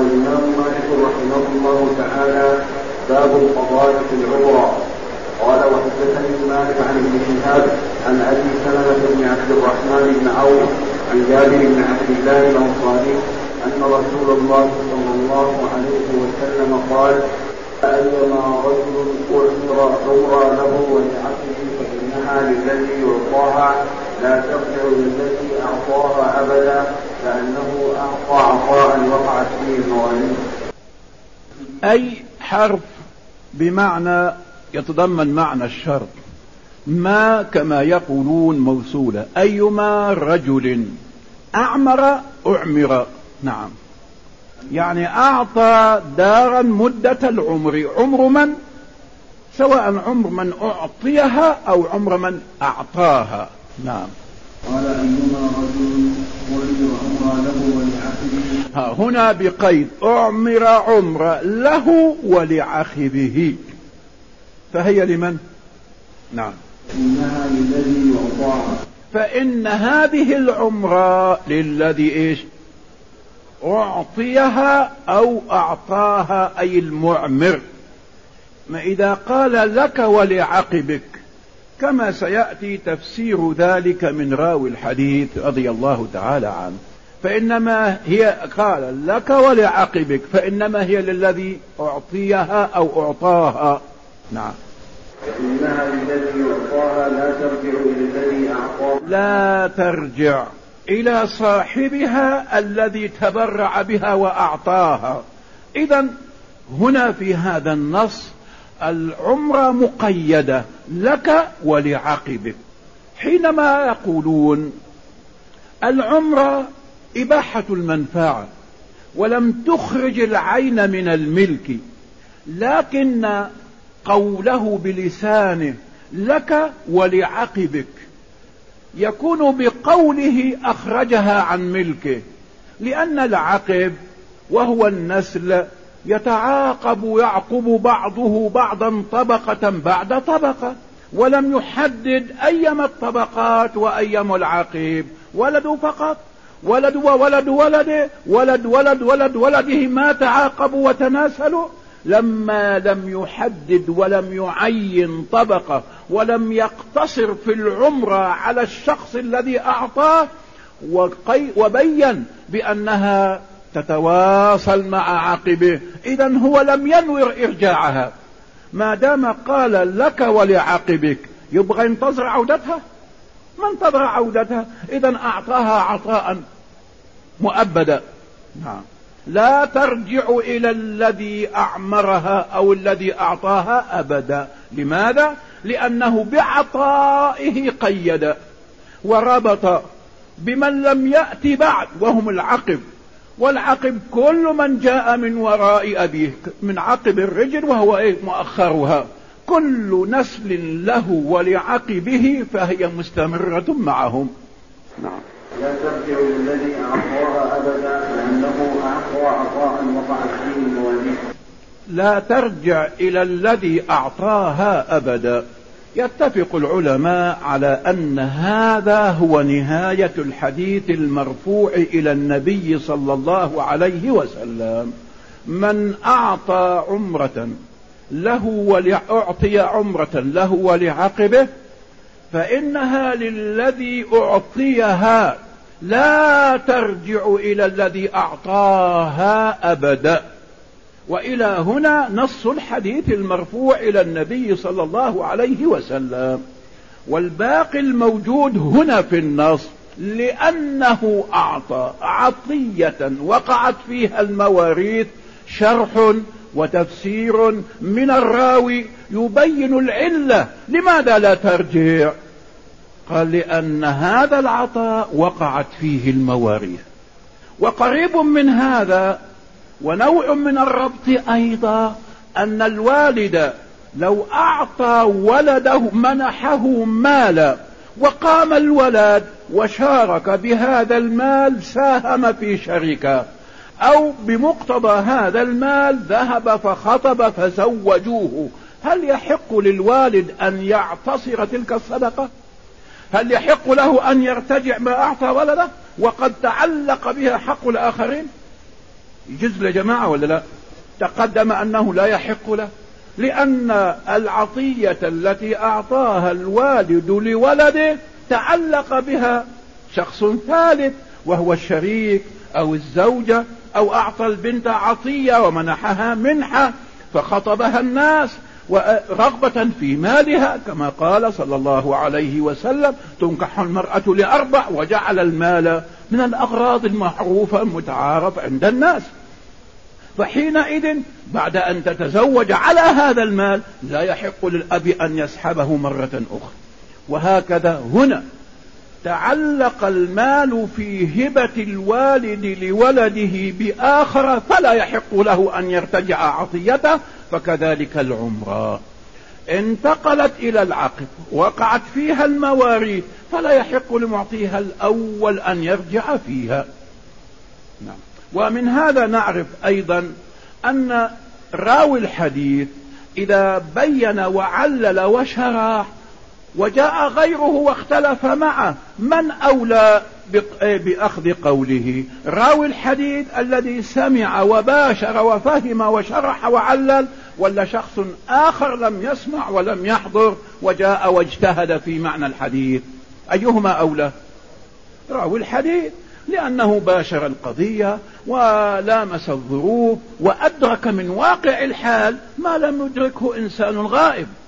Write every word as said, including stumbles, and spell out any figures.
الإمام مالك رحمه الله تعالى: باب القضاء في العمرة. قال: وحدثني مالك عن ابن شهاب عن أبي سلمة بن عبد الرحمن بن عوف عن جابر بن عبد الله الأنصاري أن رسول الله صلى الله عليه وسلم قال: أيما رجل أعمر عمرة له ولعبده فإنها للذي يعطاها لا ترجع للذي أعطاها أبدا، لأنه أعطى عطاء وقعت فيه الموانئ. أي حرف بمعنى يتضمن معنى الشرط، ما كما يقولون موصولة. أيما رجل أعمر أعمر، نعم، يعني أعطى دارا مدة العمر. عمر من؟ سواء عمر من أعطيها أو عمر من أعطاها. نعم. قال: أيما رجل أعمر عمرة له ولعقبه. هنا بقيد أعمر عمر له ولعقبه، فهي لمن؟ نعم. إنها للذي يعطاها. فإن هذه العمرة للذي إيش؟ أعطيها أو أعطاها، أي المعمر. ما إذا قال لك ولعقبك كما سيأتي تفسير ذلك من راوي الحديث رضي الله تعالى عنه، فإنما هي قال لك ولعقبك فإنما هي للذي أعطيها أو أعطاها. نعم. إنها للذي يعطاها لا ترجع إلى الذي أعطاها، لا ترجع إلى صاحبها الذي تبرع بها وأعطاها. إذن هنا في هذا النص العمرة مقيدة لك ولعقبك. حينما يقولون العمرة إباحة المنفعة ولم تخرج العين من الملك، لكن قوله بلسانه لك ولعقبك يكون بقوله أخرجها عن ملكه، لأن العقب وهو النسل يتعاقب يعقب بعضه بعضا طبقة بعد طبقة، ولم يحدد أيما الطبقات وأيما العقيب. ولد فقط، ولد وولد ولده، ولد ولد ولد ولده ما تعاقبوا وتناسلوا، لما لم يحدد ولم يعين طبقة ولم يقتصر في العمرة على الشخص الذي أعطاه، وبين بأنها تتواصل مع عقبه، إذن هو لم ينوي إرجاعها. ما دام قال لك ولعقبك يبغى ينتظر عودتها، ما انتظر عودتها، إذن أعطاها عطاء مؤبدا. نعم. لا ترجع إلى الذي أعمرها أو الذي أعطاها أبدا. لماذا؟ لأنه بعطائه قيد وربط بمن لم يأتي بعد وهم العقب، والعقب كل من جاء من وراء أبيه، من عقب الرجل وهو إيه؟ مؤخرها. كل نسل له ولعقبه فهي مستمرة معهم. نعم. لا ترجع للذي أعطاها أبدا، لأنه أعطى عطاء وقعت فيه الموانئ. لا ترجع إلى الذي أعطاها أبدا. يتفق العلماء على أن هذا هو نهاية الحديث المرفوع إلى النبي صلى الله عليه وسلم: من أعطى عمرة له ولأعطي عمرة له ولعقبه فإنها للذي أعطيها لا ترجع إلى الذي أعطاها أبدا. وإلى هنا نص الحديث المرفوع إلى النبي صلى الله عليه وسلم. والباقي الموجود هنا في النص لأنه أعطى عطية وقعت فيها المواريث شرح وتفسير من الراوي يبين العلة لماذا لا ترجع. قال: لأن هذا العطاء وقعت فيه المواريث. وقريب من هذا ونوع من الربط أيضا أن الوالد لو أعطى ولده منحه مالا وقام الولد وشارك بهذا المال، ساهم في شركة، أو بمقتضى هذا المال ذهب فخطب فزوجوه، هل يحق للوالد أن يعتصر تلك الصدقة؟ هل يحق له أن يرتجع ما أعطى ولده وقد تعلق بها حق الآخرين؟ يجوز لجماعة ولا لا؟ تقدم أنه لا يحق له، لأن العطية التي أعطاها الوالد لولده تعلق بها شخص ثالث وهو الشريك أو الزوجة، أو أعطى البنت عطية ومنحها منحة فخطبها الناس ورغبة في مالها، كما قال صلى الله عليه وسلم: تنكح المرأة لأربع، وجعل المال من الأغراض المعروفة المتعارف عند الناس. فحينئذ بعد أن تتزوج على هذا المال لا يحق للأب أن يسحبه مرة أخرى. وهكذا هنا تعلق المال في هبة الوالد لولده بآخر فلا يحق له أن يرتجع عطيته. فكذلك العمرة انتقلت إلى العقد وقعت فيها المواريث فلا يحق لمعطيها الأول أن يرجع فيها. نعم. ومن هذا نعرف أيضا أن راوي الحديث إذا بين وعلل وشرح وجاء غيره واختلف معه، من أولى بأخذ قوله؟ راوي الحديث الذي سمع وباشر وفهم وشرح وعلل، ولا شخص آخر لم يسمع ولم يحضر وجاء واجتهد في معنى الحديث؟ أيهما أولى؟ راوي الحديث، لأنه باشر القضية ولامس الظروف وأدرك من واقع الحال ما لم يدركه إنسان غائب.